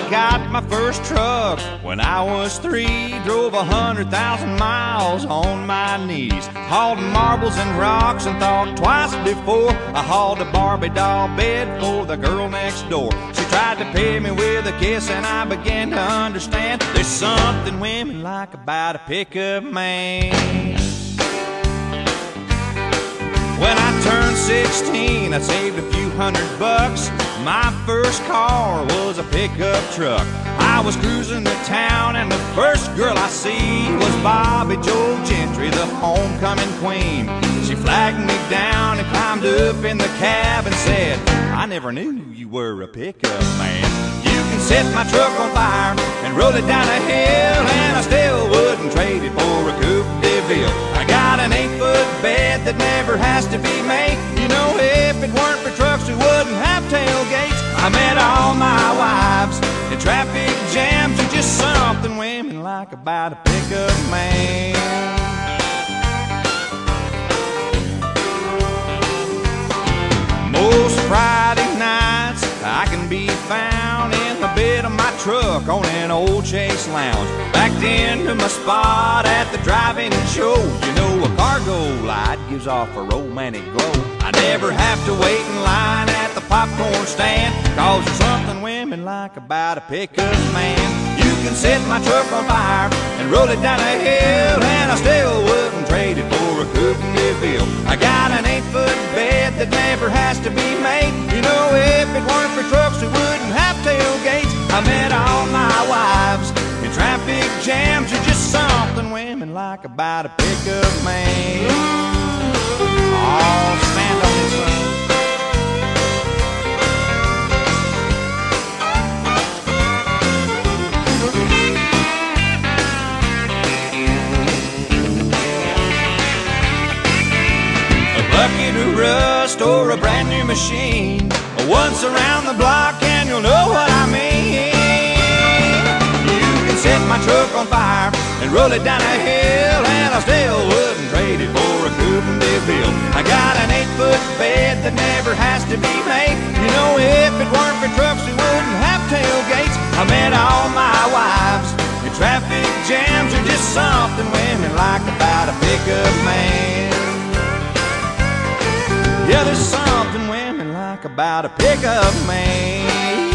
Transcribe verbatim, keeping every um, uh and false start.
got my first truck when I was three. Drove a hundred thousand miles on my knees. Hauled marbles and rocks and thought twice before I hauled a Barbie doll bed for the girl next door. She tried to pay me with a kiss and I began to understand there's something women like about a pickup man. When I turned sixteen, I saved a few hundred bucks. My first car was a pickup truck. I was cruising to town and the first girl I see was Bobby Joe Gentry, the homecoming queen. She flagged me down and climbed up in the cab and said, I never knew you were a pickup man. You can set my truck on fire and roll it down a hill, and I still wouldn't trade it for a Coupe de Ville. I got an eight-foot bed that never has to be made. You know, if it weren't for trucks, we wouldn't have tailgates. I met all my wives in traffic jams, and just something women like about a pickup man. Most Friday nights I can be found in the bed of my truck on an old Chase Lounge, backed into my spot at the drive-in show. You know, a cargo light gives off a romantic glow. I never have to wait in line at the popcorn stand, cause there's something women like about a pickup man. You can set my truck on fire and roll it down a hill, and I still wouldn't trade it for a Coupe de Ville. I got an eight-foot bed that never has to be made. You know, if it weren't for trucks, we wouldn't have tailgates. I met all my wives in traffic jams. There's just something women like about a pickup man. Oh, stand on this one. A bucket of rust or a brand new machine, once around the block and you'll know what I mean. You can set my truck on fire and roll it down a hill, and I still wouldn't trade it for a Coupe de Ville. I got an eight-foot bed that never has to be made. You know, if it weren't for trucks, we wouldn't have tailgates. I met all my wives in traffic jams. There's just something women like about a pickup man. Yeah, there's something women like about a pickup man.